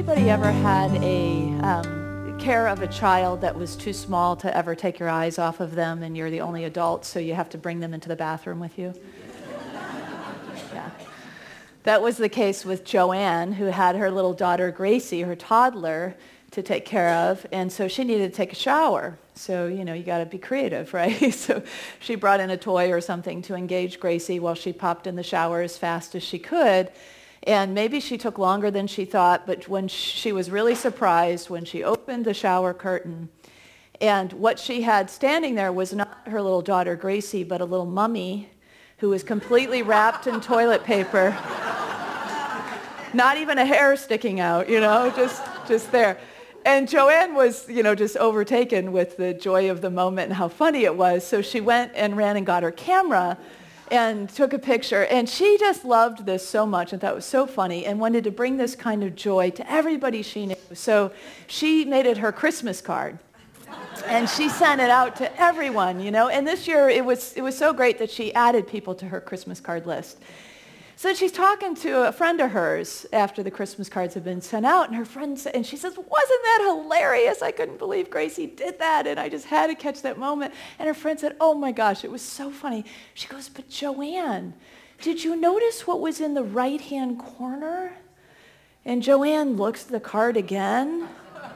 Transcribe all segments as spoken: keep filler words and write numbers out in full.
anybody ever had a um, care of a child that was too small to ever take your eyes off of them, and you're the only adult, so you have to bring them into the bathroom with you? Yeah. That was the case with Joanne, who had her little daughter Gracie, her toddler, to take care of, and so she needed to take a shower. So, you know, you got to be creative, right? So she brought in a toy or something to engage Gracie while she popped in the shower as fast as she could. And maybe she took longer than she thought, but when she was really surprised when she opened the shower curtain, and what she had standing there was not her little daughter Gracie, but a little mummy who was completely wrapped in toilet paper. Not even a hair sticking out, you know, just just there. And Joanne was, you know, just overtaken with the joy of the moment and how funny it was. So she went and ran and got her camera and took a picture. And she just loved this so much and thought it was so funny and wanted to bring this kind of joy to everybody she knew. So she made it her Christmas card. And she sent it out to everyone, you know. And this year it was it was so great that she added people to her Christmas card list. So she's talking to a friend of hers after the Christmas cards have been sent out, and her friend sa- and she says, "Wasn't that hilarious? I couldn't believe Gracie did that, and I just had to catch that moment." And her friend said, "Oh my gosh, it was so funny." She goes, "But Joanne, did you notice what was in the right-hand corner?" And Joanne looks at the card again.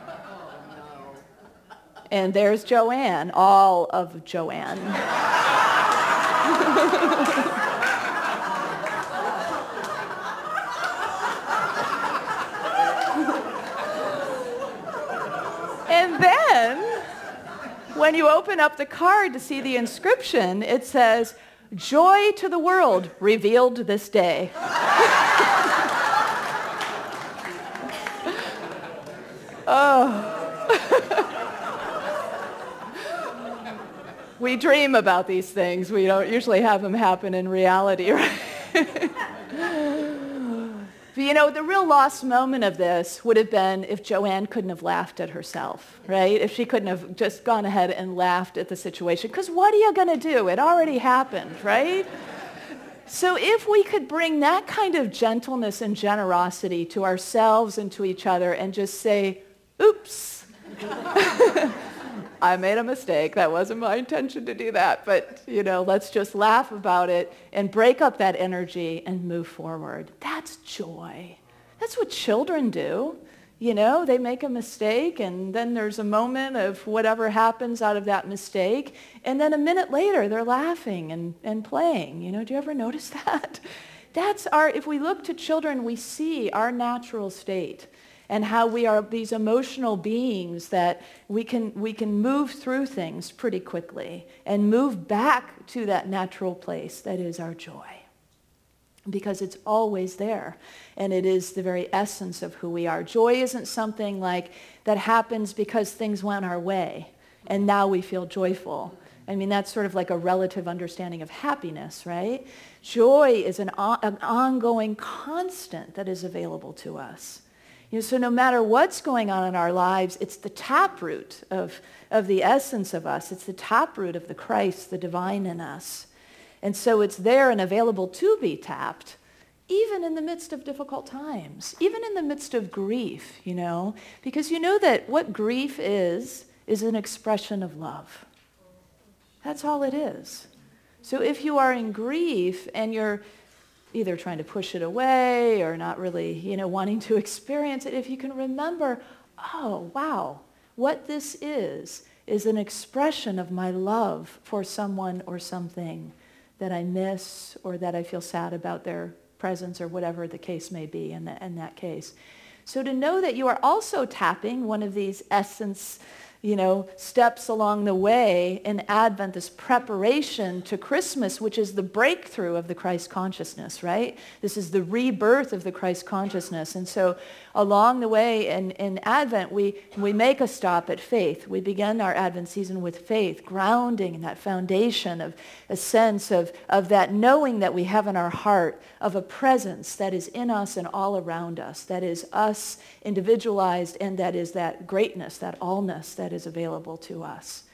And there's Joanne, all of Joanne. And then, when you open up the card to see the inscription, it says, "Joy to the world revealed this day." Oh. We dream about these things. We don't usually have them happen in reality, right? But you know, the real lost moment of this would have been if Joanne couldn't have laughed at herself, right? If she couldn't have just gone ahead and laughed at the situation. Because what are you going to do? It already happened, right? So if we could bring that kind of gentleness and generosity to ourselves and to each other and just say, "Oops, I made a mistake. That wasn't my intention to do that. But, you know, let's just laugh about it and break up that energy and move forward." That's joy. That's what children do. You know, they make a mistake, and then there's a moment of whatever happens out of that mistake. And then a minute later, they're laughing and, and playing. You know, do you ever notice that? That's our, if we look to children, we see our natural state. And how we are these emotional beings that we can we can move through things pretty quickly and move back to that natural place that is our joy. Because it's always there. And it is the very essence of who we are. Joy isn't something like that happens because things went our way and now we feel joyful. I mean, that's sort of like a relative understanding of happiness, right? Joy is an, on, an ongoing constant that is available to us. You know, so no matter what's going on in our lives, it's the taproot of, of the essence of us. It's the taproot of the Christ, the divine in us. And so it's there and available to be tapped, even in the midst of difficult times, even in the midst of grief, you know, because you know that what grief is, is an expression of love. That's all it is. So if you are in grief and you're either trying to push it away or not really, you know, wanting to experience it, if you can remember, oh, wow, what this is, is an expression of my love for someone or something that I miss or that I feel sad about their presence or whatever the case may be in, the, in that case. So to know that you are also tapping one of these essence, you know, steps along the way in Advent, this preparation to Christmas, which is the breakthrough of the Christ consciousness, right? This is the rebirth of the Christ consciousness. And so along the way in, in Advent, we, we make a stop at faith. We begin our Advent season with faith, grounding in that foundation of a sense of, of that knowing that we have in our heart of a presence that is in us and all around us, that is us individualized, and that is that greatness, that allness that is available to us.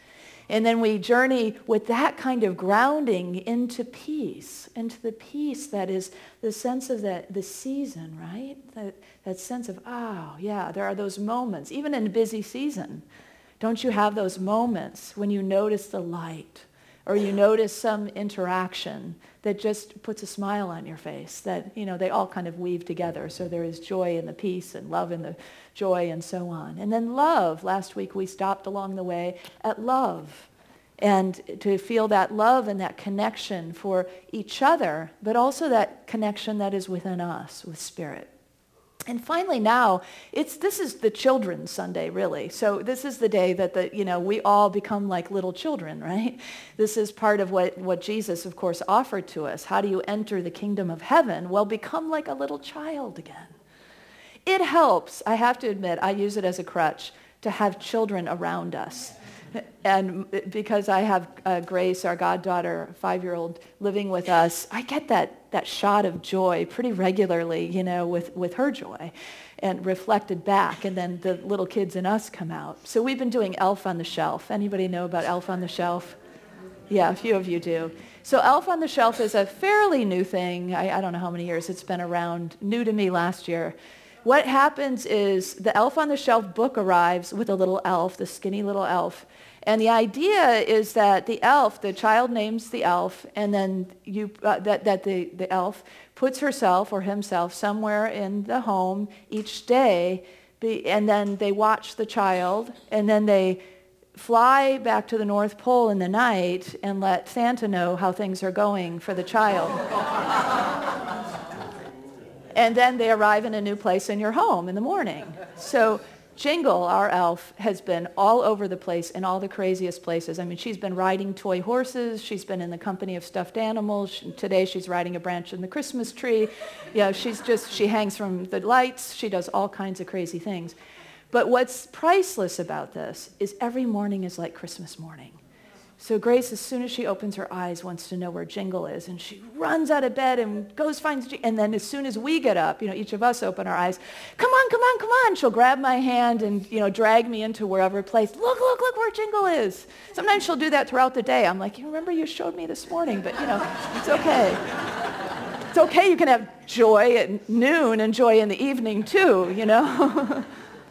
And then we journey with that kind of grounding into peace, into the peace that is the sense of the, the season, right? That, that sense of, oh, yeah, there are those moments, even in a busy season. Don't you have those moments when you notice the light or you notice some interaction that just puts a smile on your face, that, you know, they all kind of weave together. So there is joy in the peace and love in the joy and so on. And then love. Last week we stopped along the way at love. And to feel that love and that connection for each other, but also that connection that is within us with Spirit. And finally now, it's this is the Children's Sunday, really. So this is the day that the you know we all become like little children, right? This is part of what, what Jesus, of course, offered to us. How do you enter the kingdom of heaven? Well, become like a little child again. It helps, I have to admit, I use it as a crutch, to have children around us. And because I have uh, Grace, our goddaughter, five-year-old, living with us, I get that, that shot of joy pretty regularly, you know, with, with her joy and reflected back. And then the little kids in us come out. So we've been doing Elf on the Shelf. Anybody know about Elf on the Shelf? Yeah, a few of you do. So Elf on the Shelf is a fairly new thing. I, I don't know how many years it's been around. New to me last year. What happens is the Elf on the Shelf book arrives with a little elf, the skinny little elf. And the idea is that the elf, the child names the elf, and then you uh, that, that the, the elf puts herself or himself somewhere in the home each day, be, and then they watch the child, and then they fly back to the North Pole in the night and let Santa know how things are going for the child. And then they arrive in a new place in your home in the morning. So Jingle, our elf, has been all over the place in all the craziest places. I mean, she's been riding toy horses. She's been in the company of stuffed animals. Today she's riding a branch in the Christmas tree. You know, she's just, she hangs from the lights. She does all kinds of crazy things. But what's priceless about this is every morning is like Christmas morning. So Grace, as soon as she opens her eyes, wants to know where Jingle is, and she runs out of bed and goes finds Jingle. And then as soon as we get up, you know, each of us open our eyes, come on, come on, come on. She'll grab my hand and, you know, drag me into wherever place. Look, look, look where Jingle is. Sometimes she'll do that throughout the day. I'm like, you remember you showed me this morning, but, you know, it's okay. It's okay. You can have joy at noon and joy in the evening too, you know.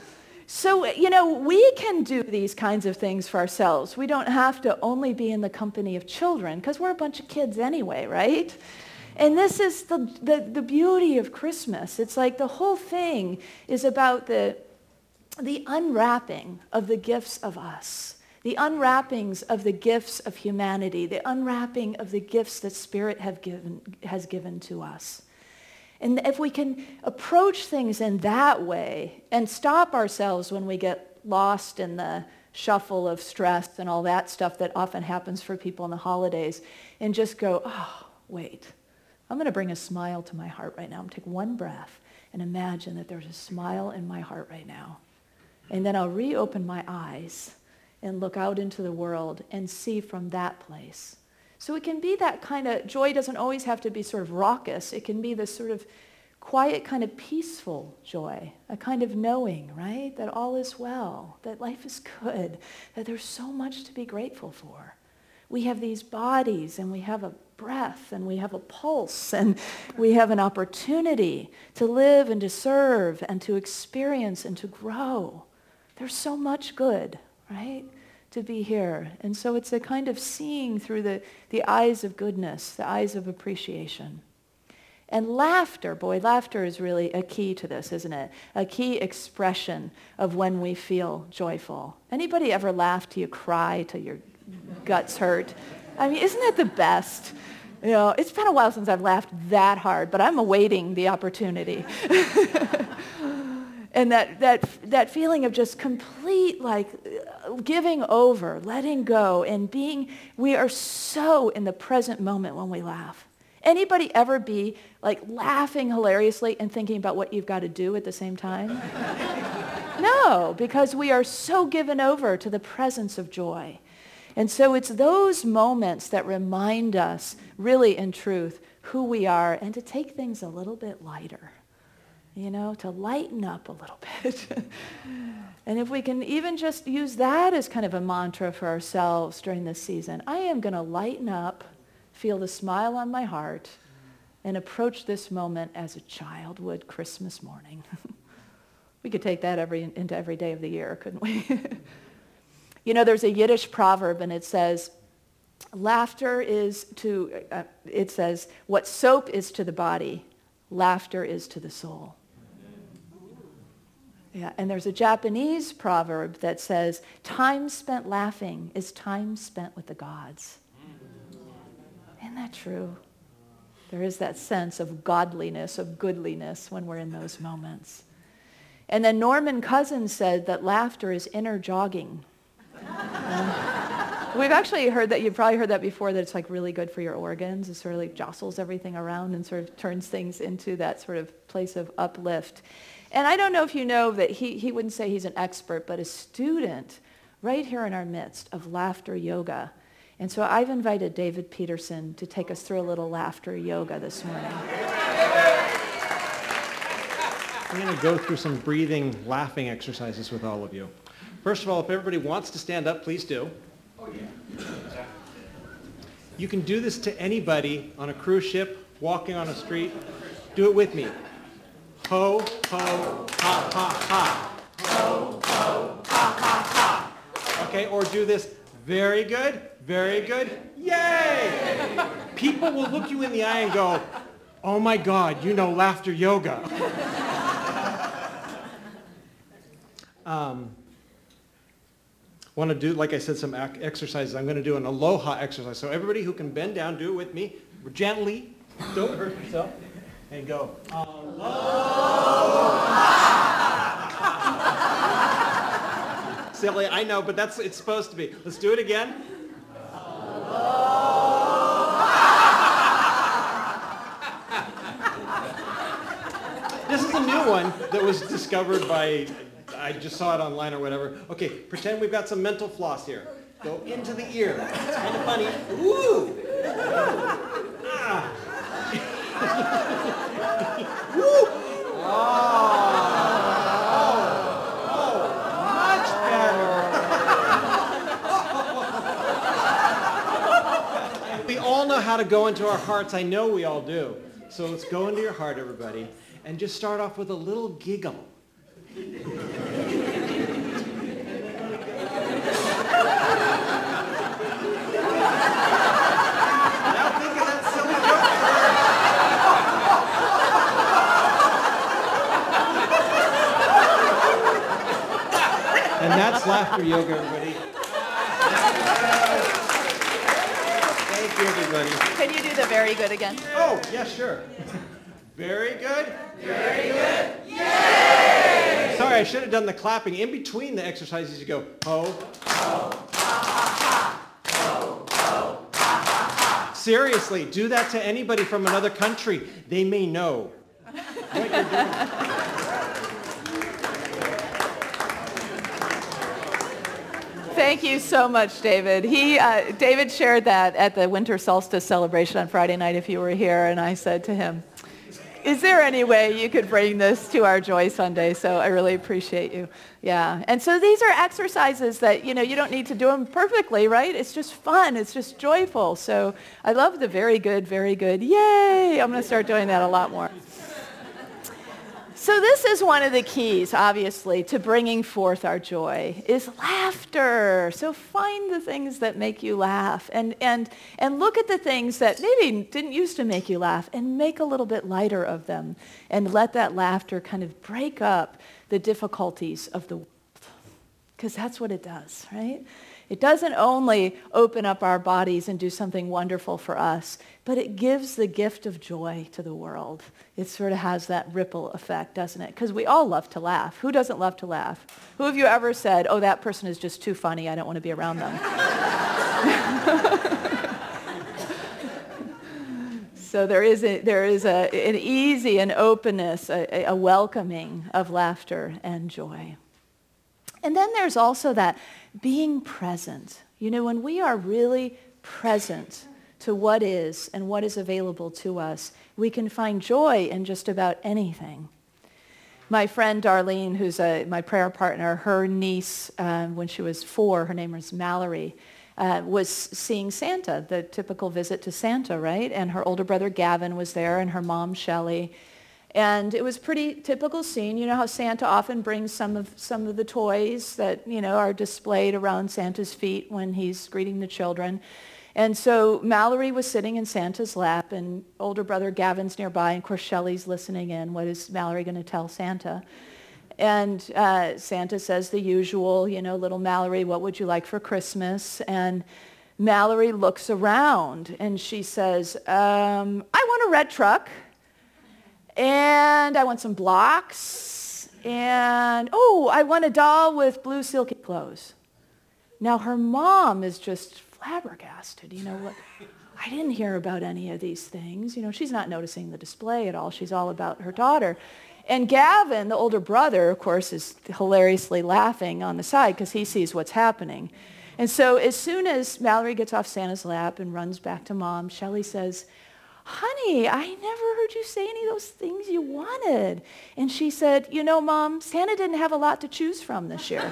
So, you know, we can do these kinds of things for ourselves. We don't have to only be in the company of children because we're a bunch of kids anyway, right? And this is the, the, the beauty of Christmas. It's like the whole thing is about the, the unwrapping of the gifts of us, the unwrappings of the gifts of humanity, the unwrapping of the gifts that Spirit have given, has given to us. And if we can approach things in that way and stop ourselves when we get lost in the shuffle of stress and all that stuff that often happens for people in the holidays, and just go, oh, wait, I'm going to bring a smile to my heart right now. I'm going to take one breath and imagine that there's a smile in my heart right now. And then I'll reopen my eyes and look out into the world and see from that place. So it can be that kind of, joy doesn't always have to be sort of raucous. It can be this sort of quiet, kind of peaceful joy, a kind of knowing, right? That all is well, that life is good, that there's so much to be grateful for. We have these bodies and we have a breath and we have a pulse and we have an opportunity to live and to serve and to experience and to grow. There's so much good, right? To be here. And so it's a kind of seeing through the, the eyes of goodness, the eyes of appreciation. And laughter, boy, laughter is really a key to this, isn't it? A key expression of when we feel joyful. Anybody ever laugh till you cry, till your guts hurt? I mean, isn't that the best? You know, it's been a while since I've laughed that hard, but I'm awaiting the opportunity. And that, that, that feeling of just complete, like, giving over, letting go, and being, we are so in the present moment when we laugh. Anybody ever be, like, laughing hilariously and thinking about what you've got to do at the same time? No, because we are so given over to the presence of joy. And so it's those moments that remind us, really in truth, who we are, and to take things a little bit lighter. you know, to lighten up a little bit. And if we can even just use that as kind of a mantra for ourselves during this season, I am going to lighten up, feel the smile on my heart, and approach this moment as a child would Christmas morning. We could take that every into every day of the year, couldn't we? You know, there's a Yiddish proverb, and it says, laughter is to, uh, it says, what soap is to the body, laughter is to the soul. Yeah, and there's a Japanese proverb that says, time spent laughing is time spent with the gods. Isn't that true? There is that sense of godliness, of goodliness when we're in those moments. And then Norman Cousins said that laughter is inner jogging. Um, we've actually heard that, you've probably heard that before, that it's like really good for your organs. It sort of like jostles everything around and sort of turns things into that sort of place of uplift. And I don't know if you know that he, he wouldn't say he's an expert, but a student right here in our midst of laughter yoga. And so I've invited David Peterson to take us through a little laughter yoga this morning. I'm going to go through some breathing, laughing exercises with all of you. First of all, if everybody wants to stand up, please do. Oh, yeah. You can do this to anybody on a cruise ship, walking on a street. Do it with me. Ho, ho, ha, ha, ha. Ho, ho, ha, ha, ha. Okay, or do this. Very good, very good. Yay! People will look you in the eye and go, oh my God, you know laughter yoga. um, want to do, like I said, some ac- exercises. I'm going to do an aloha exercise. So everybody who can bend down, do it with me. Gently, don't hurt yourself. And go, aloha! Silly, I know, but that's it's supposed to be. Let's do it again. Aloha! This is a new one that was discovered by, I just saw it online or whatever. Okay, pretend we've got some mental floss here. Go into the ear. It's kind of funny. Ooh! Ah! Woo! Oh, oh, much better. We all know how to go into our hearts. I know we all do. So let's go into your heart, everybody, and just start off with a little giggle. And that's laughter yoga, everybody. Thank you, everybody. Can you do the very good again? Oh, yeah, sure. Very good. Very good. Yay! Sorry, I should have done the clapping. In between the exercises, you go, ho, ho, ha, ha, ha. Ho, ho, ha, ha, ha. Seriously, do that to anybody from another country. They may know what you're doing. Thank you so much, David. He, uh, David shared that at the winter solstice celebration on Friday night, if you were here, and I said to him, is there any way you could bring this to our Joy Sunday? So I really appreciate you. Yeah. And so these are exercises that, you know, you don't need to do them perfectly, right? It's just fun. It's just joyful. So I love the very good, very good. Yay! I'm going to start doing that a lot more. So this is one of the keys, obviously, to bringing forth our joy, is laughter. So find the things that make you laugh and, and, and look at the things that maybe didn't used to make you laugh and make a little bit lighter of them and let that laughter kind of break up the difficulties of the world. Because that's what it does, right? It doesn't only open up our bodies and do something wonderful for us, but it gives the gift of joy to the world. It sort of has that ripple effect, doesn't it? Because we all love to laugh. Who doesn't love to laugh? Who have you ever said, oh, that person is just too funny, I don't want to be around them? So there is a, there is a, an easy, an openness, a, a welcoming of laughter and joy. And then there's also that being present. You know, when we are really present to what is and what is available to us, we can find joy in just about anything. My friend Darlene, who's a, my prayer partner, her niece, um, when she was four, her name was Mallory, uh, was seeing Santa, the typical visit to Santa, right? And her older brother Gavin was there, and her mom, Shelley. And it was a pretty typical scene. You know how Santa often brings some of some of the toys that, you know, are displayed around Santa's feet when he's greeting the children. And so Mallory was sitting in Santa's lap, and older brother Gavin's nearby, and of course Shelley's listening in. What is Mallory going to tell Santa? And uh, Santa says the usual, you know, little Mallory, what would you like for Christmas? And Mallory looks around, and she says, um, I want a red truck, and I want some blocks, and, oh, I want a doll with blue silky clothes. Now her mom is just flabbergasted. You know what? I didn't hear about any of these things. You know, she's not noticing the display at all. She's all about her daughter. And Gavin, the older brother, of course, is hilariously laughing on the side because he sees what's happening. And so as soon as Mallory gets off Santa's lap and runs back to Mom, Shelley says, honey, I never heard you say any of those things you wanted. And she said, you know, Mom, Santa didn't have a lot to choose from this year.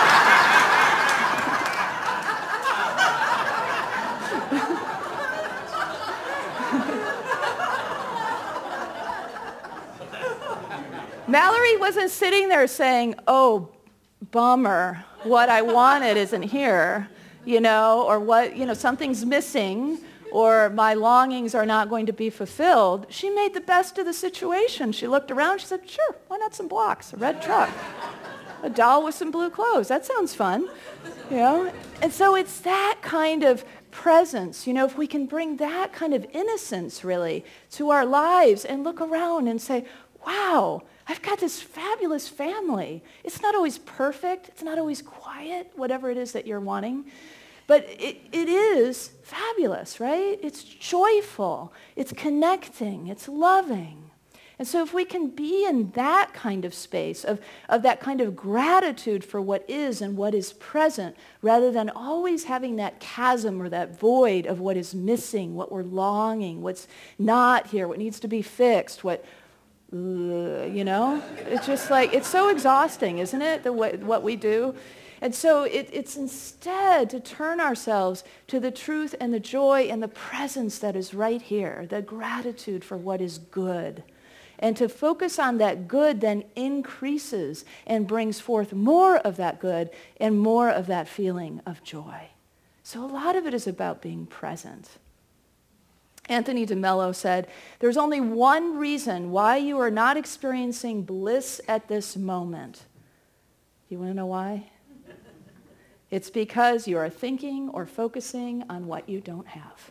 Mallory wasn't sitting there saying, oh, bummer, what I wanted isn't here, you know, or what, you know, something's missing, or my longings are not going to be fulfilled. She made the best of the situation. She looked around, she said, sure, why not some blocks, a red truck, a doll with some blue clothes, that sounds fun, you know. And so it's that kind of presence, you know, if we can bring that kind of innocence, really, to our lives and look around and say, wow, I've got this fabulous family. It's not always perfect. It's not always quiet, whatever it is that you're wanting. But it, it is fabulous, right? It's joyful. It's connecting. It's loving. And so if we can be in that kind of space, of, of that kind of gratitude for what is and what is present, rather than always having that chasm or that void of what is missing, what we're longing, what's not here, what needs to be fixed, what... you know, it's just like, it's so exhausting, isn't it, the way, what we do? And so it, it's instead to turn ourselves to the truth and the joy and the presence that is right here, the gratitude for what is good. And to focus on that good then increases and brings forth more of that good and more of that feeling of joy. So a lot of it is about being present. Anthony DeMello said, there's only one reason why you are not experiencing bliss at this moment. You want to know why? It's because you are thinking or focusing on what you don't have.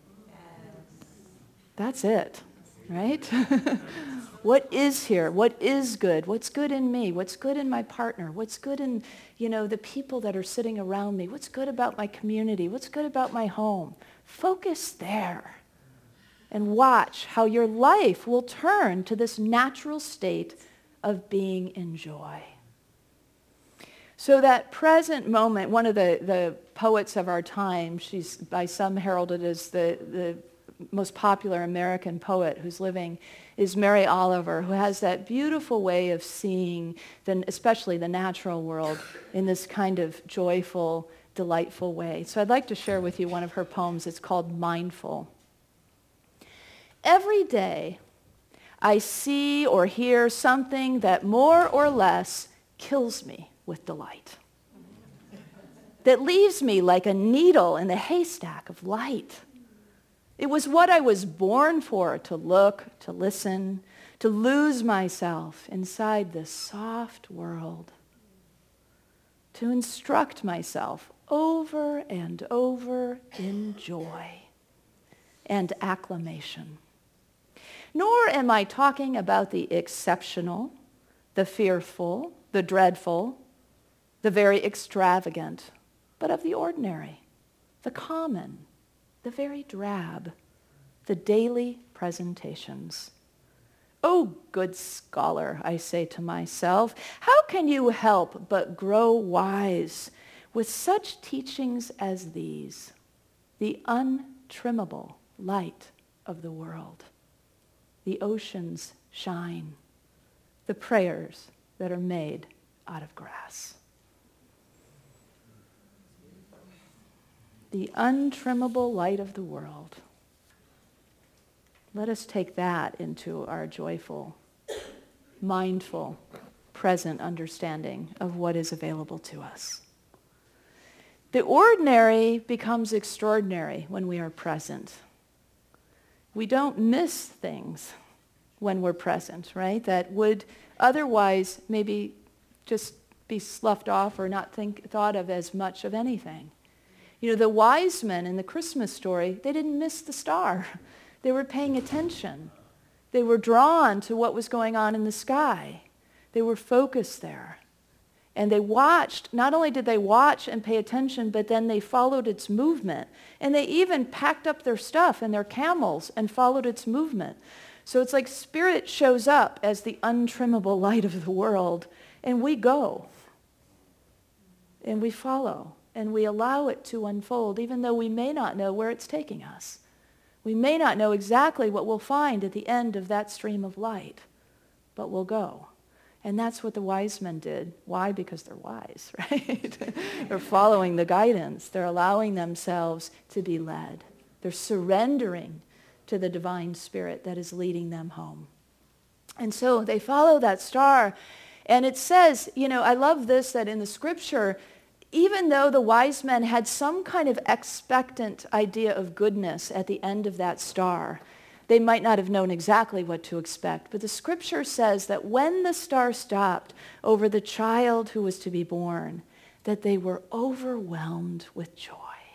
That's it, right? What is here? What is good? What's good in me? What's good in my partner? What's good in, you know, the people that are sitting around me? What's good about my community? What's good about my home? Focus there. And watch how your life will turn to this natural state of being in joy. So that present moment, one of the, the poets of our time, she's by some heralded as the, the most popular American poet who's living, is Mary Oliver, who has that beautiful way of seeing, the, especially the natural world, in this kind of joyful, delightful way. So I'd like to share with you one of her poems. It's called Mindful. Every day, I see or hear something that more or less kills me with delight, that leaves me like a needle in the haystack of light. It was what I was born for, to look, to listen, to lose myself inside this soft world, to instruct myself over and over in joy and acclamation. Nor am I talking about the exceptional, the fearful, the dreadful, the very extravagant, but of the ordinary, the common, the very drab, the daily presentations. Oh, good scholar, I say to myself, how can you help but grow wise with such teachings as these, the untrimmable light of the world? The oceans shine, the prayers that are made out of grass. The untrimmable light of the world. Let us take that into our joyful, mindful, present understanding of what is available to us. The ordinary becomes extraordinary when we are present. We don't miss things when we're present, right? That would otherwise maybe just be sloughed off or not think thought of as much of anything. You know, the wise men in the Christmas story, they didn't miss the star. They were paying attention. They were drawn to what was going on in the sky. They were focused there. And they watched, not only did they watch and pay attention, but then they followed its movement. And they even packed up their stuff and their camels and followed its movement. So it's like Spirit shows up as the untrimmable light of the world, and we go. And we follow. And we allow it to unfold, even though we may not know where it's taking us. We may not know exactly what we'll find at the end of that stream of light, but we'll go. And that's what the wise men did. Why? Because they're wise, right? They're following the guidance. They're allowing themselves to be led. They're surrendering to the divine Spirit that is leading them home. And so they follow that star. And it says, you know, I love this, that in the scripture, even though the wise men had some kind of expectant idea of goodness at the end of that star, they might not have known exactly what to expect. But the scripture says that when the star stopped over the child who was to be born, that they were overwhelmed with joy.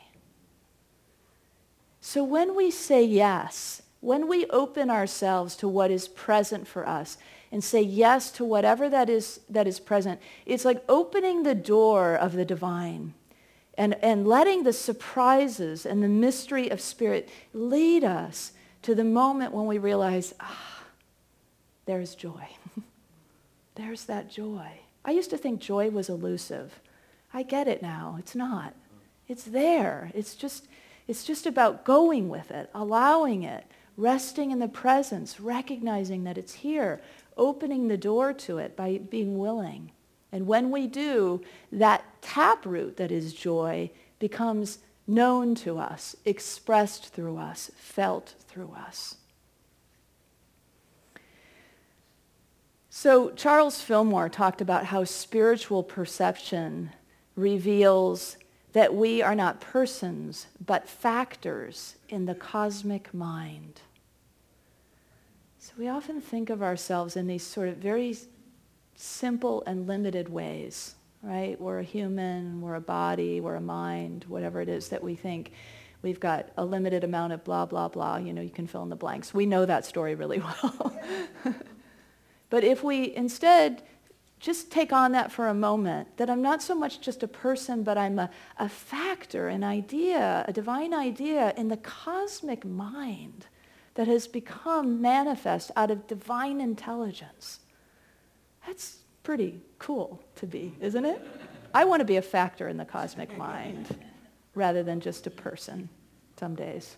So when we say yes, when we open ourselves to what is present for us and say yes to whatever that is that is present, it's like opening the door of the divine and, and letting the surprises and the mystery of Spirit lead us to the moment when we realize, ah, there's joy. There's that joy. I used to think joy was elusive. I get it now. It's not. It's there. It's just, it's just about going with it, allowing it, resting in the presence, recognizing that it's here, opening the door to it by being willing. And when we do, that taproot that is joy becomes known to us, expressed through us, felt through us. So Charles Fillmore talked about how spiritual perception reveals that we are not persons, but factors in the cosmic mind. So we often think of ourselves in these sort of very simple and limited ways, right? We're a human, we're a body, we're a mind, whatever it is that we think. We've got a limited amount of blah, blah, blah. You know, you can fill in the blanks. We know that story really well. But if we instead just take on that for a moment, that I'm not so much just a person, but I'm a, a factor, an idea, a divine idea in the cosmic mind that has become manifest out of divine intelligence. That's pretty cool to be, isn't it? I want to be a factor in the cosmic mind rather than just a person some days.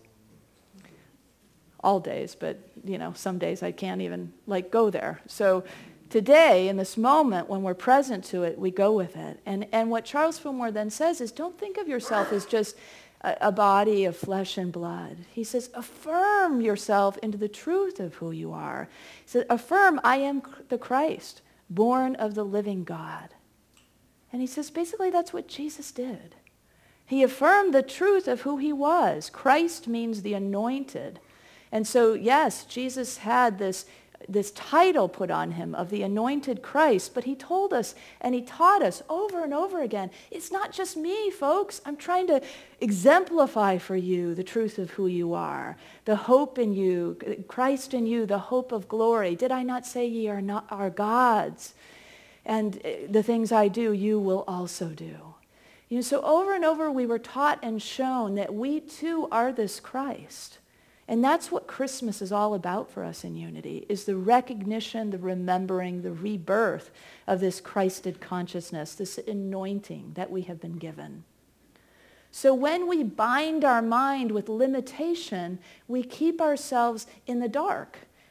All days, but, you know, some days I can't even, like, go there. So today, in this moment, when we're present to it, we go with it. And, and what Charles Fillmore then says is, don't think of yourself as just a, a body of flesh and blood. He says, affirm yourself into the truth of who you are. He says, affirm, I am the Christ, born of the living God. And he says, basically, that's what Jesus did. He affirmed the truth of who he was. Christ means the anointed. And so, yes, Jesus had this, this title put on him of the anointed Christ, but he told us and he taught us over and over again, it's not just me, folks. I'm trying to exemplify for you the truth of who you are, the hope in you, Christ in you, the hope of glory. Did I not say ye are not our gods? And the things I do, you will also do. You know, so over and over we were taught and shown that we too are this Christ. And that's what Christmas is all about for us in Unity, is the recognition, the remembering, the rebirth of this Christed consciousness, this anointing that we have been given. So when we bind our mind with limitation, we keep ourselves in the dark.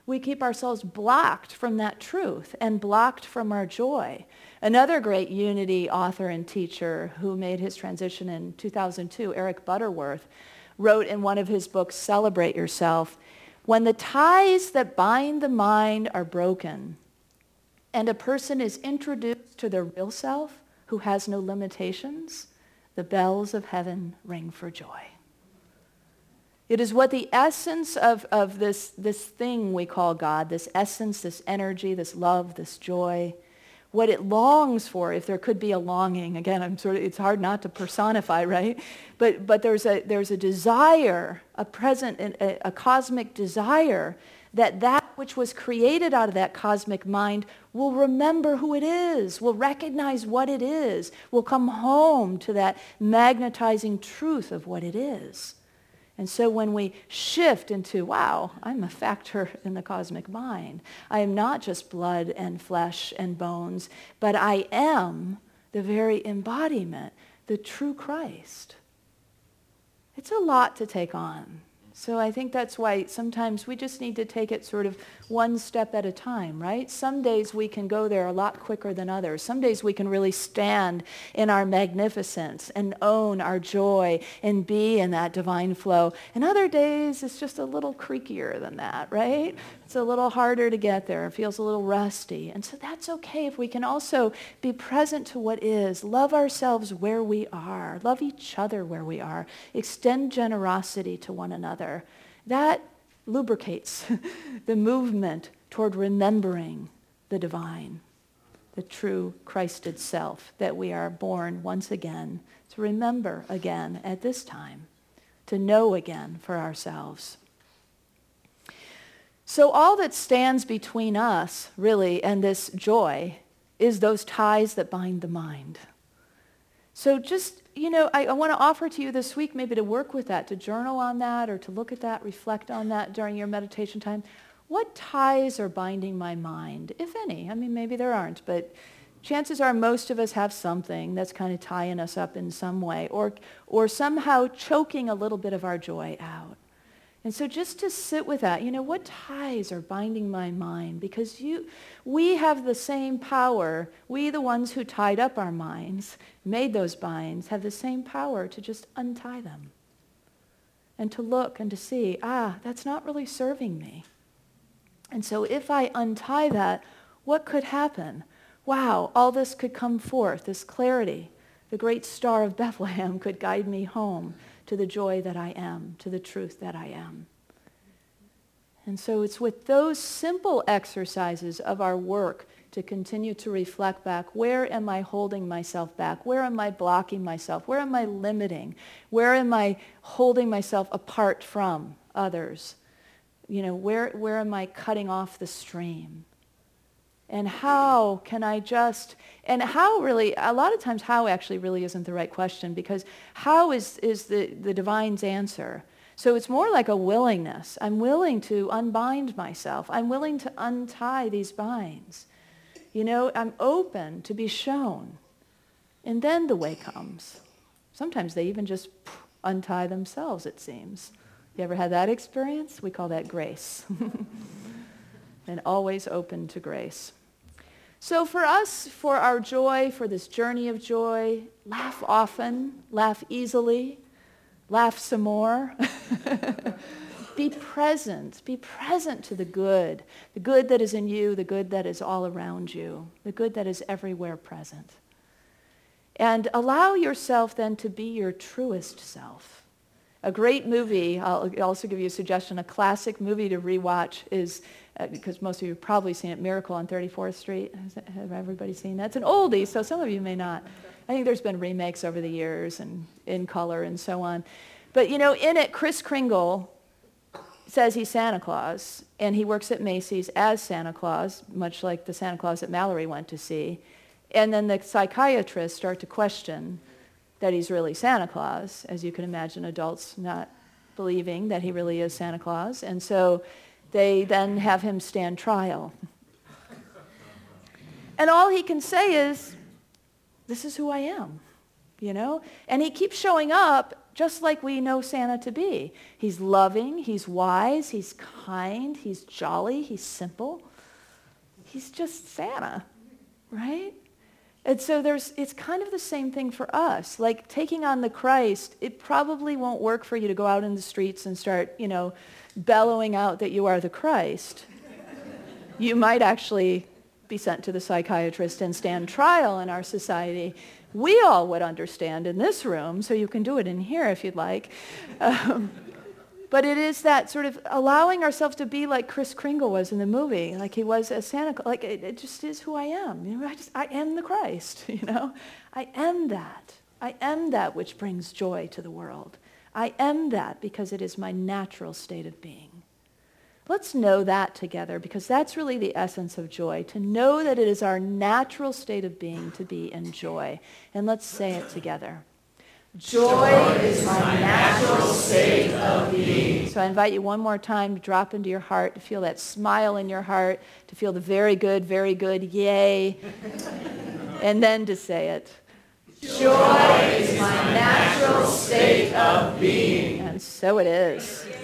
We keep ourselves blocked from that truth and blocked from our joy. Another great Unity author and teacher who made his transition in two thousand two, Eric Butterworth, wrote in one of his books, Celebrate Yourself, when the ties that bind the mind are broken and a person is introduced to their real self who has no limitations, the bells of heaven ring for joy. It is what the essence of, of this, this thing we call God, this essence, this energy, this love, this joy, what it longs for, if there could be a longing. Again, I'm sort of, it's hard not to personify, right? But, but there's, a, there's a desire, a present, a, a cosmic desire that that which was created out of that cosmic mind will remember who it is, will recognize what it is, will come home to that magnetizing truth of what it is. And so when we shift into, wow, I'm a factor in the cosmic mind. I am not just blood and flesh and bones, but I am the very embodiment, the true Christ. It's a lot to take on. So I think that's why sometimes we just need to take it sort of one step at a time, right? Some days we can go there a lot quicker than others. Some days we can really stand in our magnificence and own our joy and be in that divine flow. And other days it's just a little creakier than that, right? It's a little harder to get there. It feels a little rusty. And so that's okay if we can also be present to what is, love ourselves where we are, love each other where we are, extend generosity to one another. That lubricates the movement toward remembering the divine, the true Christed self that we are born once again to remember again at this time, to know again for ourselves. So all that stands between us, really, and this joy is those ties that bind the mind. So just, you know, I, I want to offer to you this week maybe to work with that, to journal on that, or to look at that, reflect on that during your meditation time. What ties are binding my mind, if any? I mean, maybe there aren't, but chances are most of us have something that's kind of tying us up in some way, or or somehow choking a little bit of our joy out. And so just to sit with that, you know, what ties are binding my mind? Because you, we have the same power. We, the ones who tied up our minds, made those binds, have the same power to just untie them. And to look and to see, ah, that's not really serving me. And so if I untie that, what could happen? Wow, all this could come forth, this clarity. The great star of Bethlehem could guide me home to the joy that I am, to the truth that I am. And so it's with those simple exercises of our work to continue to reflect back, where am I holding myself back? Where am I blocking myself? Where am I limiting? Where am I holding myself apart from others? You know, where, where am I cutting off the stream? And how can I just, and how really, a lot of times how actually really isn't the right question, because how is, is the, the divine's answer. So it's more like a willingness. I'm willing to unbind myself. I'm willing to untie these binds. You know, I'm open to be shown. And then the way comes. Sometimes they even just untie themselves, it seems. You ever had that experience? We call that grace. And always open to grace. So for us, for our joy, for this journey of joy, laugh often, laugh easily, laugh some more. Be present. Be present to the good, the good that is in you, the good that is all around you, the good that is everywhere present. And allow yourself then to be your truest self. A great movie, I'll also give you a suggestion, a classic movie to rewatch is, uh, because most of you have probably seen it, Miracle on thirty-fourth Street. Has it, have everybody seen that? It's an oldie, so some of you may not. I think there's been remakes over the years and in color and so on. But, you know, in it, Kris Kringle says he's Santa Claus, and he works at Macy's as Santa Claus, much like the Santa Claus that Mallory went to see. And then the psychiatrists start to question that he's really Santa Claus, as you can imagine, adults not believing that he really is Santa Claus. And so they then have him stand trial. And all he can say is, this is who I am. you know? And he keeps showing up just like we know Santa to be. He's loving, he's wise, he's kind, he's jolly, he's simple. He's just Santa, right? And so there's, it's kind of the same thing for us. Like taking on the Christ, it probably won't work for you to go out in the streets and start, you know, bellowing out that you are the Christ. You might actually be sent to the psychiatrist and stand trial in our society. We all would understand in this room, so you can do it in here if you'd like. Um, but it is that sort of allowing ourselves to be like Kris Kringle was in the movie, like he was as Santa Claus. Like it, it just is who I am. You know, I just I am the Christ. You know, I am that. I am that which brings joy to the world. I am that because it is my natural state of being. Let's know that together, because that's really the essence of joy, to know that it is our natural state of being to be in joy. And let's say it together. Joy is my natural state of being. So I invite you one more time to drop into your heart, to feel that smile in your heart, to feel the very good, very good, yay, and then to say it. Joy is my natural state of being. And so it is.